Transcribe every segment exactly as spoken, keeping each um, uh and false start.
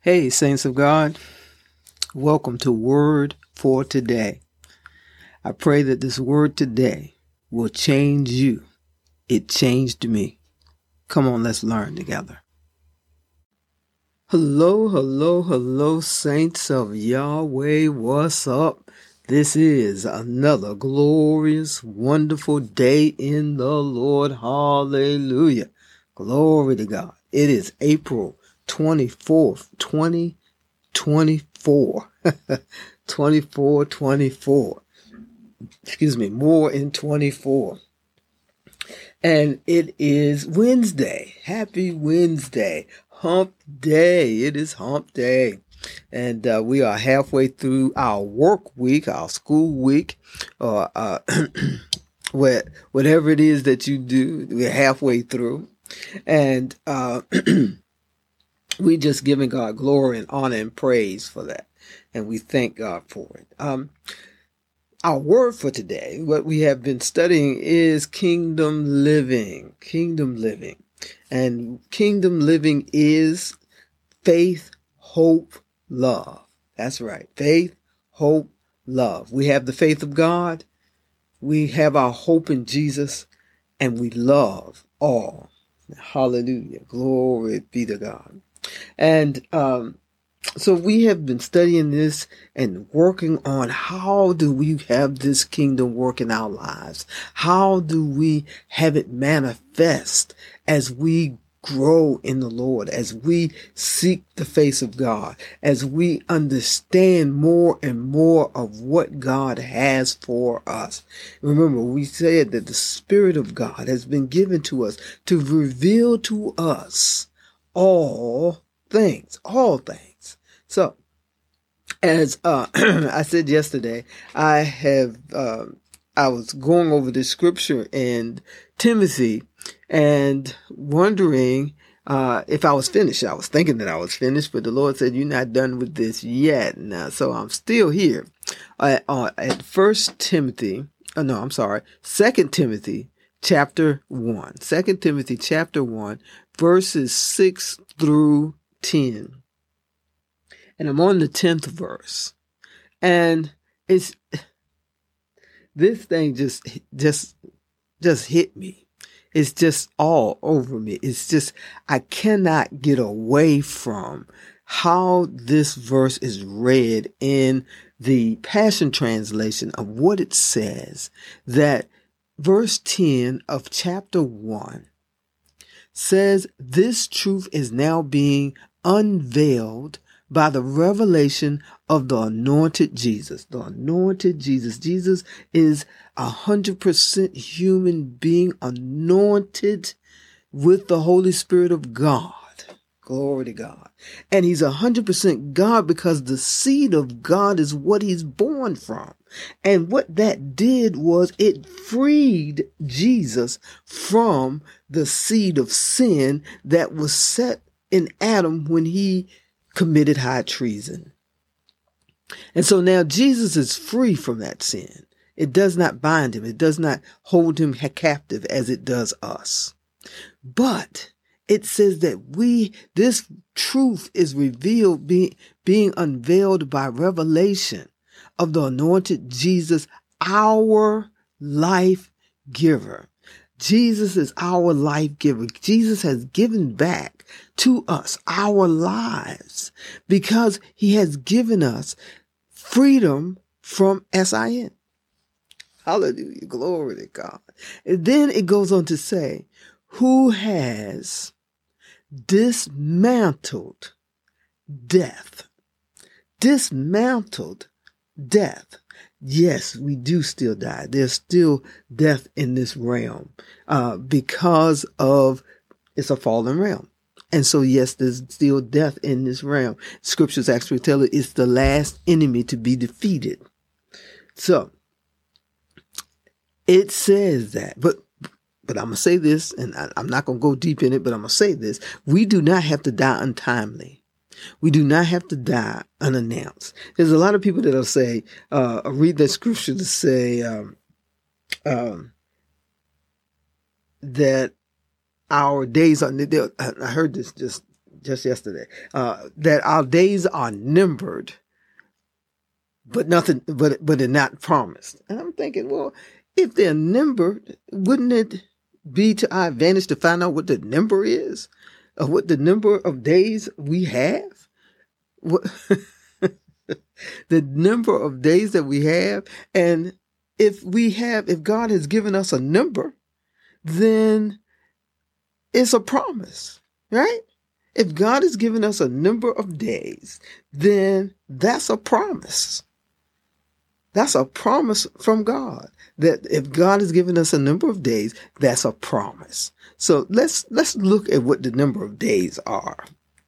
Hey, saints of God, welcome to Word for Today. I pray that this word today will change you. It changed me. Come on, let's learn together. Hello, hello, hello, saints of Yahweh. What's up? This is another glorious, wonderful day in the Lord. Hallelujah. Glory to God. It is April twenty-fourth, twenty twenty-four. twenty-four, twenty-four. Excuse me, more in twenty-four. And it is Wednesday. Happy Wednesday. Hump day. It is hump day. And uh, we are halfway through our work week, our school week, or uh, whatever it is that you do. We're halfway through. And uh, we just giving God glory and honor and praise for that. And we thank God for it. Um, our word for today, what we have been studying is kingdom living. Kingdom living. And kingdom living is faith, hope, love. That's right. Faith, hope, love. We have the faith of God. We have our hope in Jesus. And we love all. Hallelujah. Glory be to God. And um, so we have been studying this and working on how do we have this kingdom work in our lives? How do we have it manifest as we grow in the Lord, as we seek the face of God, as we understand more and more of what God has for us. Remember, we said that the Spirit of God has been given to us to reveal to us all things, all things. So, as uh, I said yesterday, I have uh, I was going over the scripture in Timothy and wondering uh, if I was finished. I was thinking that I was finished, but the Lord said, "You're not done with this yet." Now, so I'm still here uh, uh, at First Timothy. Oh, no, I'm sorry, Second Timothy chapter one. Second Timothy chapter one, verses six through ten. And I'm on the tenth verse. And it's this thing just just just hit me. It's just all over me. It's just I cannot get away from how this verse is read in the Passion Translation of what it says, that verse ten of chapter one says this truth is now being unveiled by the revelation of the anointed Jesus. The anointed Jesus. Jesus is a hundred percent human being anointed with the Holy Spirit of God. Glory to God. And he's a hundred percent God because the seed of God is what he's born from. And what that did was it freed Jesus from the seed of sin that was set in Adam when he committed high treason. And so now Jesus is free from that sin. It does not bind him. It does not hold him captive as it does us. But it says that we, this truth is revealed, be, being unveiled by revelation of the anointed Jesus, our life giver. Jesus is our life giver. Jesus has given back to us our lives because he has given us freedom from sin. Hallelujah. Glory to God. And then it goes on to say, who has dismantled death. Dismantled death. Yes, we do still die. There's still death in this realm uh, because of it's a fallen realm. And so, yes, there's still death in this realm. Scriptures actually tell it it's the last enemy to be defeated. So, it says that, but but I'm going to say this, and I, I'm not going to go deep in it, but I'm going to say this. We do not have to die untimely. We do not have to die unannounced. There's a lot of people that'll say, uh, read that scripture to say um, um, that our days are, I heard this just just yesterday, uh, that our days are numbered, but nothing, but, but they're not promised. And I'm thinking, well, if they're numbered, wouldn't it be to our advantage to find out what the number is, or what the number of days we have? What, the number of days that we have. And if we have, if God has given us a number, then it's a promise, right? If God has given us a number of days, then that's a promise. That's a promise from God, that if God has given us a number of days, that's a promise. So let's, let's look at what the number of days are.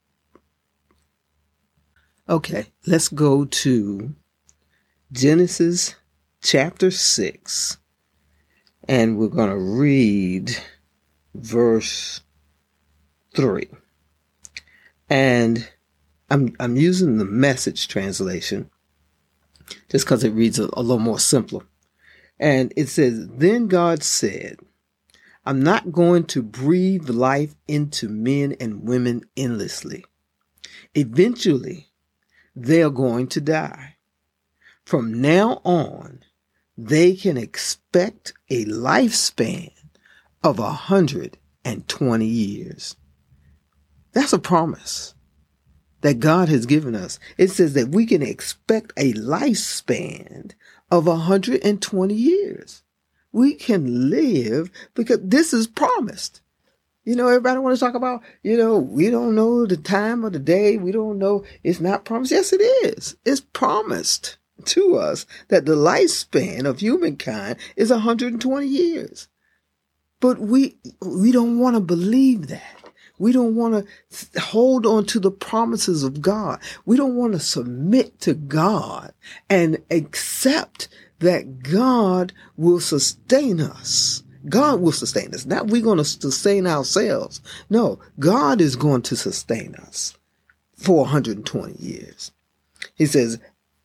Okay, let's go to Genesis chapter six, and we're going to read verse three. And I'm, I'm using the Message translation just because it reads a, a little more simpler. And it says, "Then God said, I'm not going to breathe life into men and women endlessly. Eventually, they're going to die. From now on, they can expect a lifespan of one hundred twenty years. That's a promise that God has given us. It says that we can expect a lifespan of one hundred twenty years. We can live because this is promised. You know, everybody want to talk about, you know, we don't know the time of the day. We don't know. It's not promised. Yes, it is. It's promised to us that the lifespan of humankind is one hundred twenty years. But we, we don't want to believe that. We don't want to hold on to the promises of God. We don't want to submit to God and accept that God will sustain us. God will sustain us. Not we're going to sustain ourselves. No, God is going to sustain us for one hundred twenty years. He says,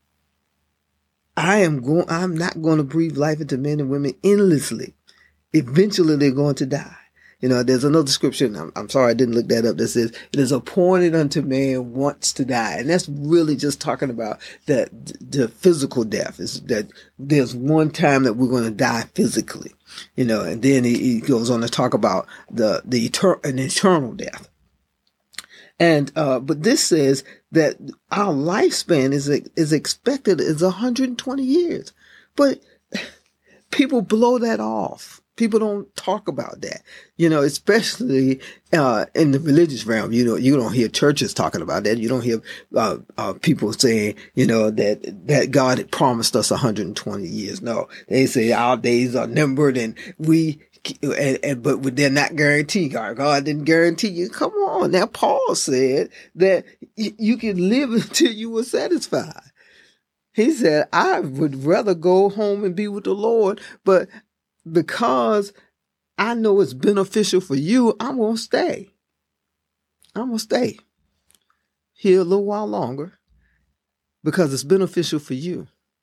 I am going, I'm not going to breathe life into men and women endlessly. Eventually they're going to die. You know, there's another scripture, and I'm, I'm sorry I didn't look that up, that says, it is appointed unto man once to die. And that's really just talking about that the physical death. Is that there's one time that we're going to die physically, you know, and then he, he goes on to talk about the, the eternal, an eternal death. And, uh, but this says that our lifespan is, is expected is one hundred twenty years. But people blow that off. People don't talk about that, you know, especially uh, in the religious realm. You know, you don't hear churches talking about that. You don't hear uh, uh, people saying, you know, that that God had promised us one hundred twenty years. No, they say our days are numbered, and we, and, and but they're not guaranteed. God, God didn't guarantee you. Come on, now Paul said that y- you can live until you were satisfied. He said, I would rather go home and be with the Lord, but because I know it's beneficial for you, I'm going to stay. I'm going to stay here a little while longer because it's beneficial for you.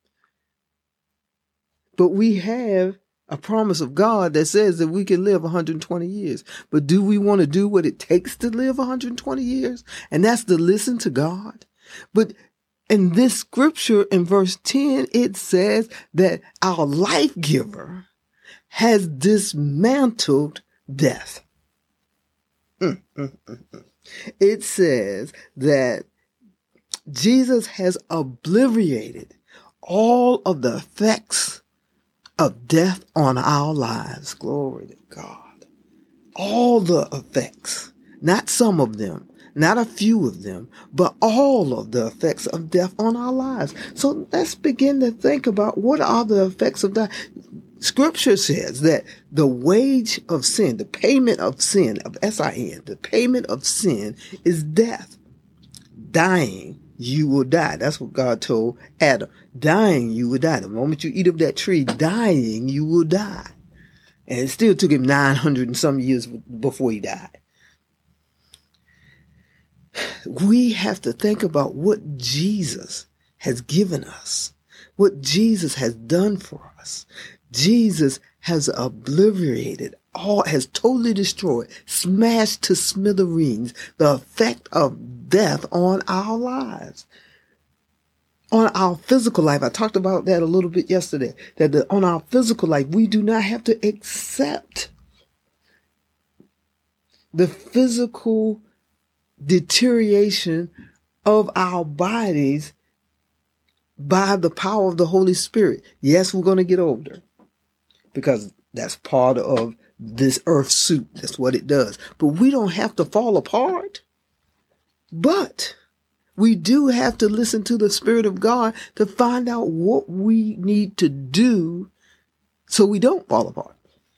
But we have a promise of God that says that we can live one hundred twenty years. But do we want to do what it takes to live one hundred twenty years? And that's to listen to God. But in this scripture in verse ten, it says that our life giver has dismantled death. Mm, mm, mm, mm. It says that Jesus has obliterated all of the effects of death on our lives. Glory to God. All the effects, not some of them, not a few of them, but all of the effects of death on our lives. So let's begin to think about what are the effects of death. Scripture says that the wage of sin, the payment of sin, of S I N, the payment of sin is death. Dying, you will die. That's what God told Adam. Dying, you will die. The moment you eat of that tree, dying, you will die. And it still took him nine hundred and some years before he died. We have to think about what Jesus has given us, what Jesus has done for us. Jesus has obliterated all has totally destroyed, smashed to smithereens the effect of death on our lives, on our physical life. I talked about that a little bit yesterday, that the, on our physical life, we do not have to accept the physical deterioration of our bodies by the power of the Holy Spirit. Yes, we're going to get older because that's part of this earth suit. That's what it does. But we don't have to fall apart. But we do have to listen to the Spirit of God to find out what we need to do so we don't fall apart.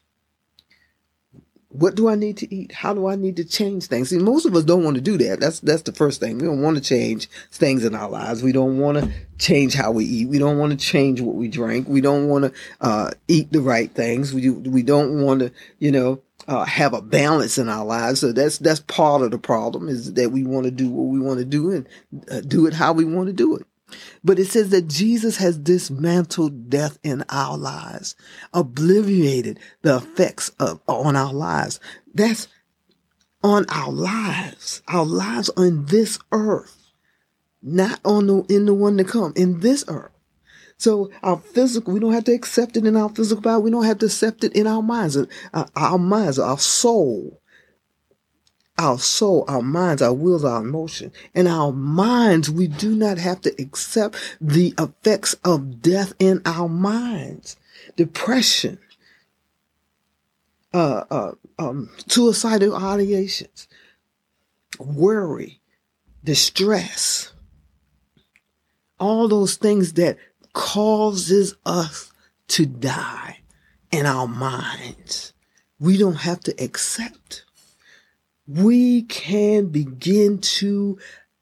What do I need to eat? How do I need to change things? See, most of us don't want to do that. That's that's the first thing. We don't want to change things in our lives. We don't want to change how we eat. We don't want to change what we drink. We don't want to uh, eat the right things. We we don't want to, you know, uh, have a balance in our lives. So that's that's part of the problem, is that we want to do what we want to do and uh, do it how we want to do it. But it says that Jesus has dismantled death in our lives, obliterated the effects of on our lives. That's on our lives. Our lives on this earth, not on the in the one to come, in this earth. So our physical, we don't have to accept it in our physical body. We don't have to accept it in our minds, uh, our minds, our soul. Our soul, our minds, our wills, our emotion. In our minds, we do not have to accept the effects of death in our minds. Depression, uh, uh, um, suicidal ideations, worry, distress, all those things that causes us to die in our minds. We don't have to accept. We can begin to,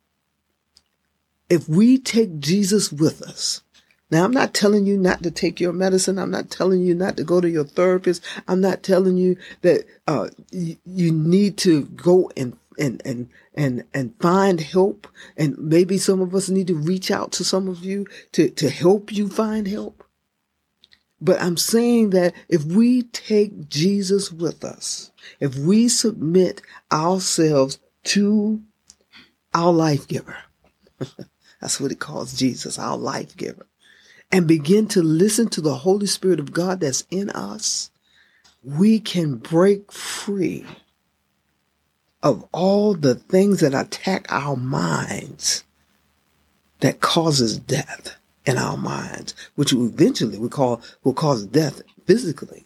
if we take Jesus with us. Now, I'm not telling you not to take your medicine. I'm not telling you not to go to your therapist. I'm not telling you that uh, you, you need to go and and and and and find help. And maybe some of us need to reach out to some of you to to help you find help. But I'm saying that if we take Jesus with us, if we submit ourselves to our life giver, that's what it calls Jesus, our life giver, and begin to listen to the Holy Spirit of God that's in us, we can break free of all the things that attack our minds that causes death in our minds, which eventually we call will cause death physically.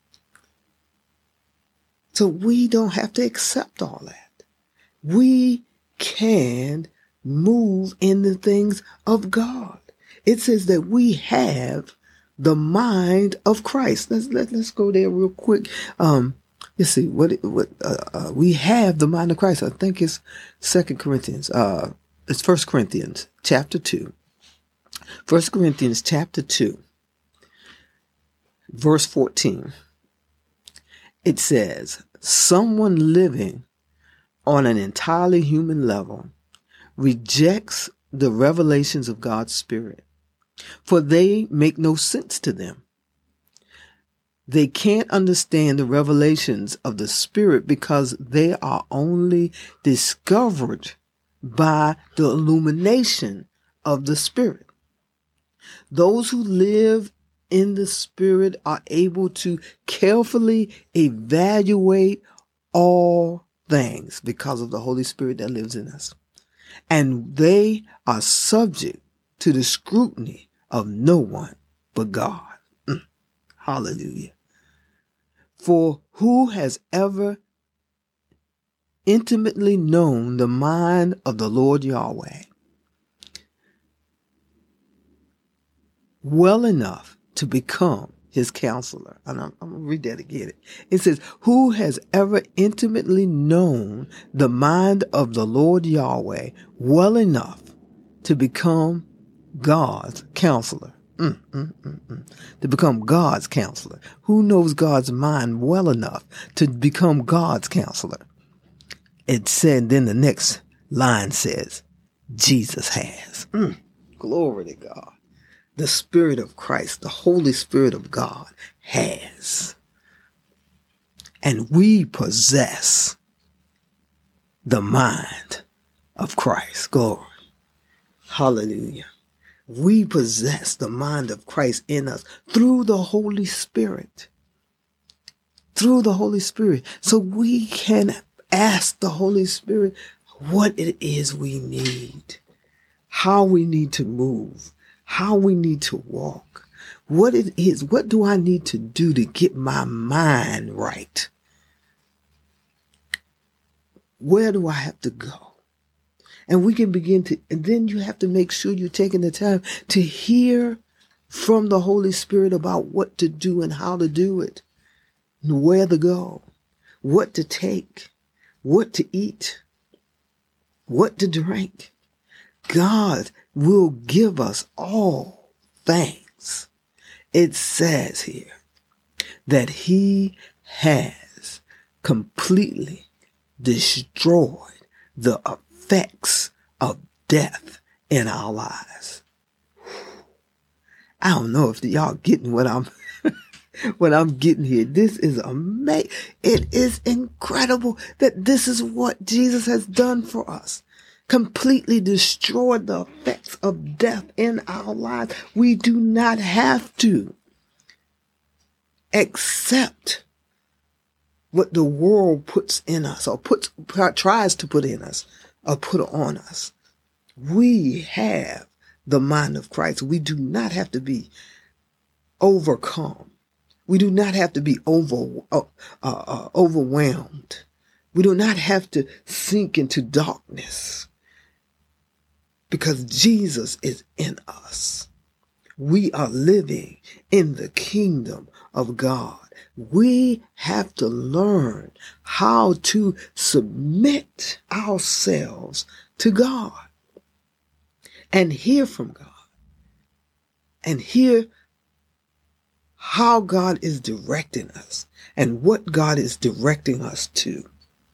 So we don't have to accept all that. We can move in the things of God. It says that we have the mind of Christ. Let's let, let's go there real quick. Um, let's see what what uh, uh, we have the mind of Christ. I think it's Second Corinthians. Uh, it's First Corinthians chapter two. First Corinthians chapter two, verse fourteen. It says, someone living on an entirely human level rejects the revelations of God's Spirit, for they make no sense to them. They can't understand the revelations of the Spirit because they are only discovered by the illumination of the Spirit. Those who live in the Spirit are able to carefully evaluate all things because of the Holy Spirit that lives in us. And they are subject to the scrutiny of no one but God. Mm. Hallelujah. For who has ever intimately known the mind of the Lord Yahweh well enough to become his counselor? And I'm, I'm going to read that again. It says, who has ever intimately known the mind of the Lord Yahweh well enough to become God's counselor? Mm, mm, mm, mm. To become God's counselor. Who knows God's mind well enough to become God's counselor? It said, then the next line says, Jesus has. Mm, glory to God. The Spirit of Christ, the Holy Spirit of God has. And we possess the mind of Christ. Glory. Hallelujah. We possess the mind of Christ in us through the Holy Spirit. Through the Holy Spirit. So we can ask the Holy Spirit what it is we need, how we need to move, how we need to walk, what it is, what do I need to do to get my mind right? Where do I have to go? And we can begin to, and then you have to make sure you're taking the time to hear from the Holy Spirit about what to do and how to do it, and where to go, what to take, what to eat, what to drink. God will give us all things. It says here that he has completely destroyed the effects of death in our lives. I don't know if y'all getting what I'm what I'm getting here. This is amazing. It is incredible that this is what Jesus has done for us. Completely destroyed the effects of death in our lives. We do not have to accept what the world puts in us or puts, tries to put in us or put on us. We have the mind of Christ. We do not have to be overcome. We do not have to be over, uh, uh, overwhelmed. We do not have to sink into darkness because Jesus is in us. We are living in the kingdom of God. We have to learn how to submit ourselves to God and hear from God and hear how God is directing us and what God is directing us to.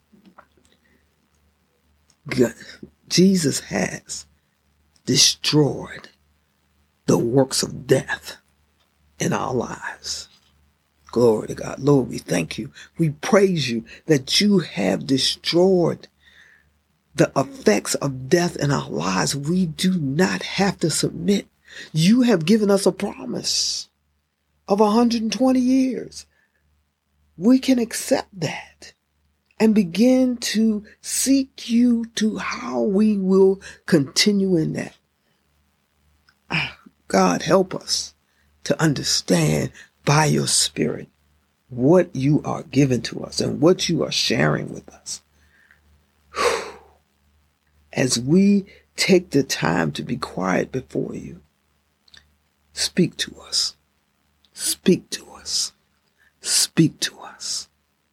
God, Jesus has destroyed the works of death in our lives. Glory to God. Lord, we thank you. We praise you that you have destroyed the effects of death in our lives. We do not have to submit. You have given us a promise of one hundred twenty years. We can accept that and begin to seek you to how we will continue in that. God, help us to understand by your Spirit what you are giving to us and what you are sharing with us. As we take the time to be quiet before you, speak to us. Speak to us. Speak to us.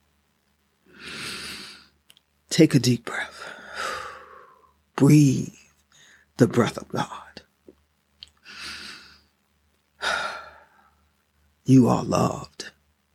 Take a deep breath. Breathe the breath of God. You are loved.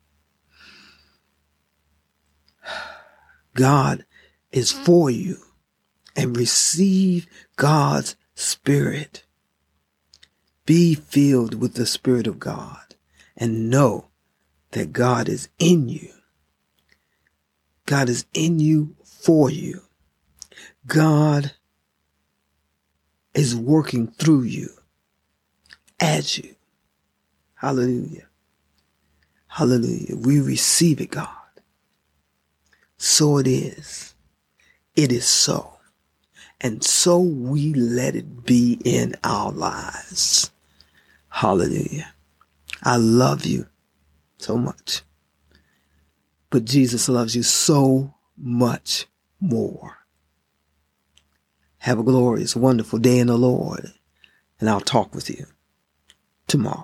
God is for you, and receive God's Spirit. Be filled with the Spirit of God and know that God is in you. God is in you for you. God is working through you, as you. Hallelujah. Hallelujah. We receive it, God. So it is. It is so. And so we let it be in our lives. Hallelujah. I love you so much. But Jesus loves you so much more. Have a glorious, wonderful day in the Lord. And I'll talk with you tomorrow.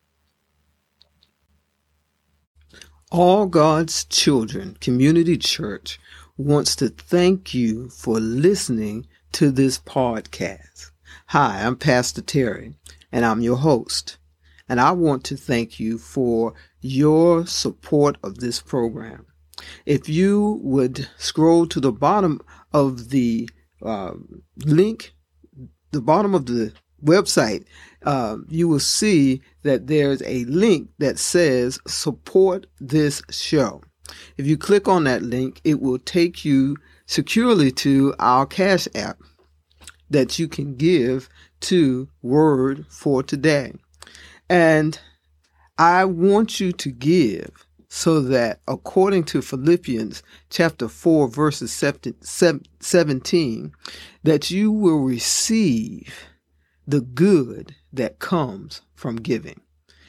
All God's Children Community Church wants to thank you for listening to this podcast. Hi, I'm Pastor Terry, and I'm your host. And I want to thank you for your support of this program. If you would scroll to the bottom of the uh, link, the bottom of the website, uh, you will see that there's a link that says support this show. If you click on that link, it will take you securely to our Cash App that you can give to Word for Today. And I want you to give so that, according to Philippians chapter four, verses seventeen, that you will receive the good that comes from giving.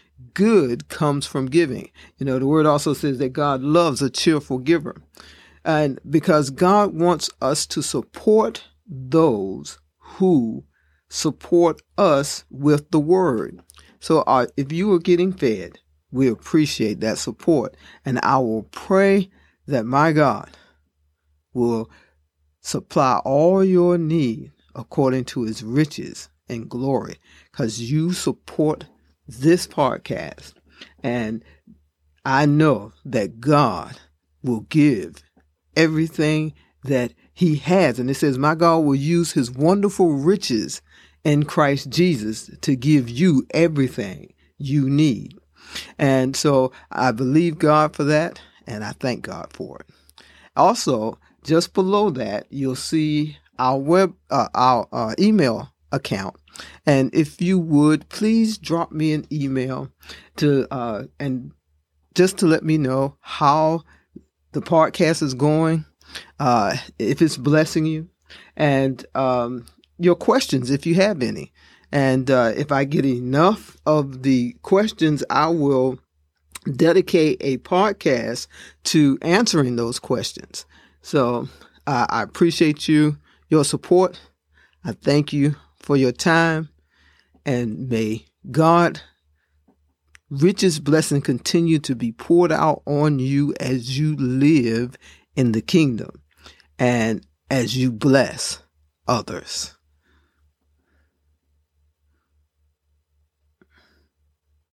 Good comes from giving. You know, the word also says that God loves a cheerful giver. And because God wants us to support those who support us with the word. So uh, if you are getting fed, we appreciate that support. And I will pray that my God will supply all your need according to his riches and glory, because you support this podcast. And I know that God will give everything that he has. And it says, my God will use his wonderful riches in Christ Jesus to give you everything you need. And so I believe God for that, and I thank God for it. Also, just below that, you'll see our web, uh, our uh, email account. And if you would, please drop me an email to uh, and just to let me know how the podcast is going, uh, if it's blessing you, and um, your questions, if you have any. And uh, if I get enough of the questions, I will dedicate a podcast to answering those questions. So uh, I appreciate you, your support. I thank you for your time, and may God richest blessing continue to be poured out on you as you live in the kingdom and as you bless others.